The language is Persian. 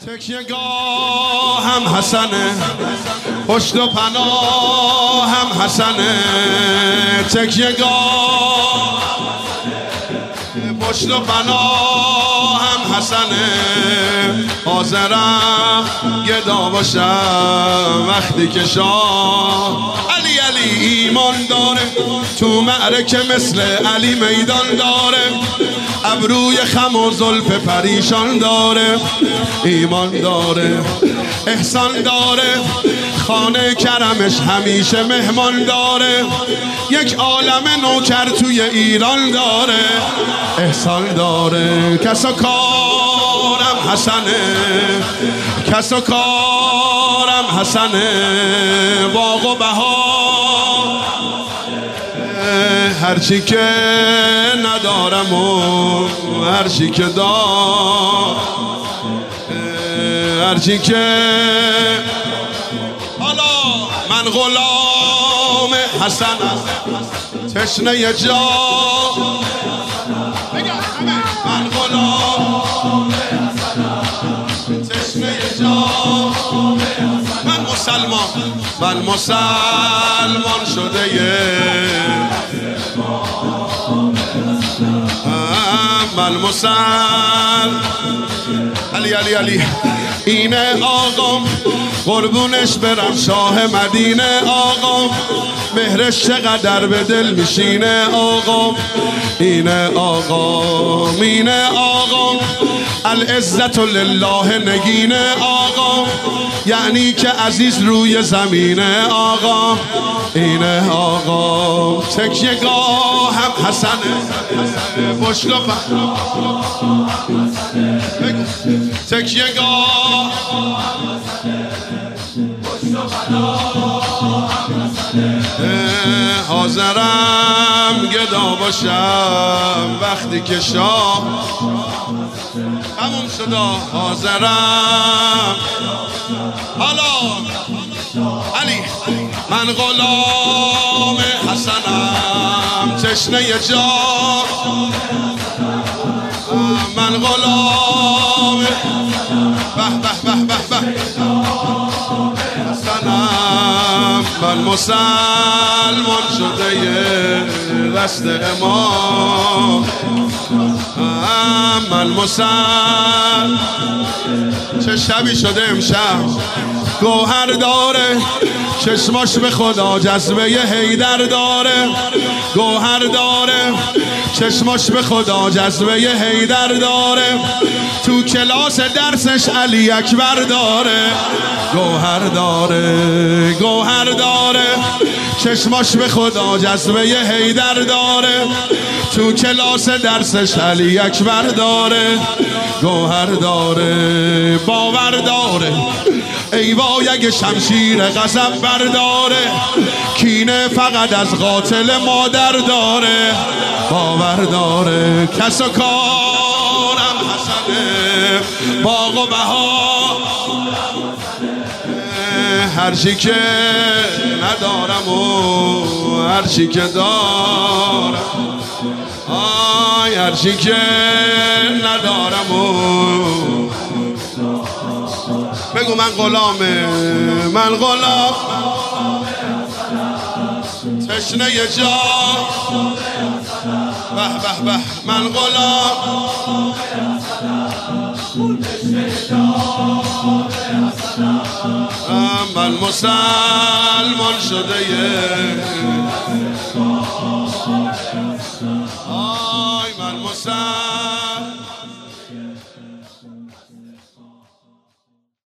تکیه‌گاه هم حسنه، پشت و پناه هم حسنه. تکیه‌گاه پشت و پناه هم حسنه. حاضرم گدا باشم وقتی که شاه علی ایمان داره، تو معرکه مثل علی میدان داره. ابروی خم و زلف پریشان داره، ایمان داره احسان داره. خانه کرمش همیشه مهمان داره. یک عالم نوکر توی ایران داره، احسان داره. کس و کارم حسنه، کس و کارم حسنه. باغ و بهار هرچی که ندارم و هرچی که دارم، هرچی که حالا من غلام حسنم، تشنه جا من غلام تشنه جا. من مسلمان شده، من علی اینه آقام، قربونش برم شاه مدینه آقام. مهرش چقدر به دل میشینه آقام. اینه آقام، اینه آقام. العزت لله نگینه آقام، یعنی که عزیز روی زمینه آقام. اینه آقام. تکیه‌گاه هم حسنه، پشت و تکیه‌گاه حاضرم گدا باشم وقتی که شاه تموم شد. حاضرم حالا علی من غلام حسنم، تشنه جا من غلام به حسنم. من مسلمان شده دست امام، من چه شبی شده امشب. گوهر داره چشماش به خدا جذبه حیدر داره. گوهر داره چشماش به خدا جذبه حیدر داره. تو کلاس درسش علی اکبر داره. گوهر داره، گوهر داره چشماش به خدا جذبه حیدر داره. تو کلاس درسش علی اکبر داره. گوهر داره، باور داره ای وای اگه شمشیر غضب برداره. کینه فقط از قاتل مادر داره. باور داره کس و کارم حسنه. باغ و بهار هرچی که ندارم و هرچی که دارم، آی هرچی که ندارم و بگو من غلامه، من غلام تشنه جا به من غلام من مسلمان شده